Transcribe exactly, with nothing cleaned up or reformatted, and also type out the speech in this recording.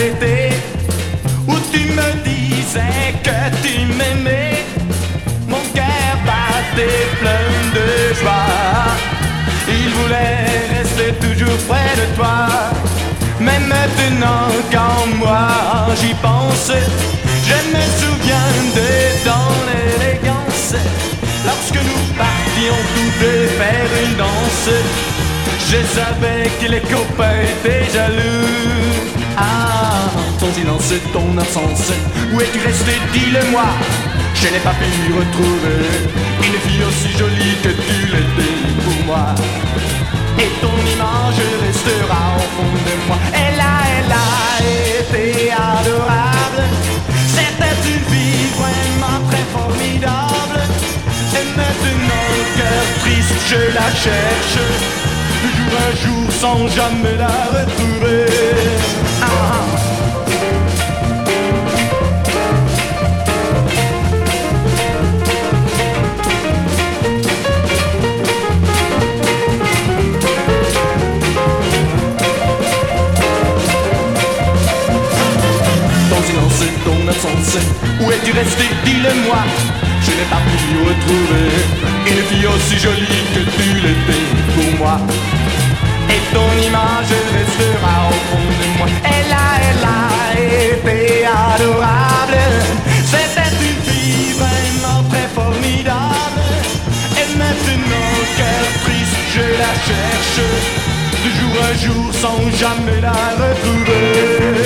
été où tu me disais que tu m'aimais. Mon cœur battait plein de joie. Il voulait rester toujours près de toi. Mais maintenant quand moi j'y pense, je me souviens de ton élégance. Lorsque nous partions tous deux faire une danse, je savais que les copains étaient jaloux. Ah, ton silence, ton absence, où es-tu resté, dis-le-moi. Je n'ai pas pu retrouver une fille aussi jolie que tu l'étais pour moi. Et ton image restera au fond de moi. Elle a, elle a été adorable. C'était une vie vraiment très formidable. Et maintenant, cœur triste, je la cherche jour un jour sans jamais la retrouver. Ah. Ton silence, ton absence, où es-tu resté, dis-le-moi. Je n'ai pas pu retrouver une fille aussi jolie que tu l'étais pour moi. Et ton image restera au fond de moi. Elle a, elle a été adorable. C'était une fille vraiment très formidable. Et maintenant, cœur triste, je la cherche de jour un jour sans jamais la retrouver.